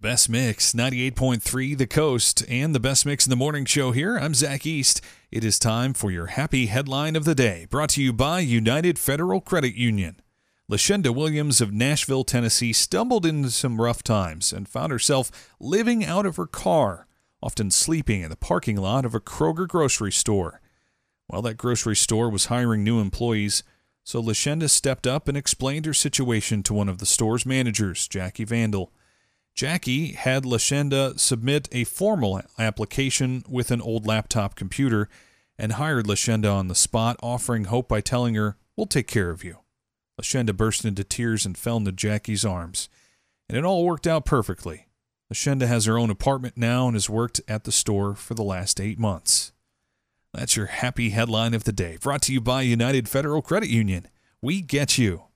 Best Mix 98.3 The Coast and the Best Mix in the Morning Show here. I'm Zach East. It is time for your happy headline of the day, brought to you by United Federal Credit Union. Lashenda Williams of Nashville, Tennessee stumbled into some rough times and found herself living out of her car, often sleeping in the parking lot of a Kroger grocery store. Well, that grocery store was hiring new employees, so Lashenda stepped up and explained her situation to one of the store's managers, Jackie Vandal. Jackie had Lashenda submit a formal application with an old laptop computer and hired Lashenda on the spot, offering hope by telling her, "We'll take care of you." Lashenda burst into tears and fell into Jackie's arms, and it all worked out perfectly. Lashenda has her own apartment now and has worked at the store for the last 8 months. That's your happy headline of the day, brought to you by United Federal Credit Union. We get you.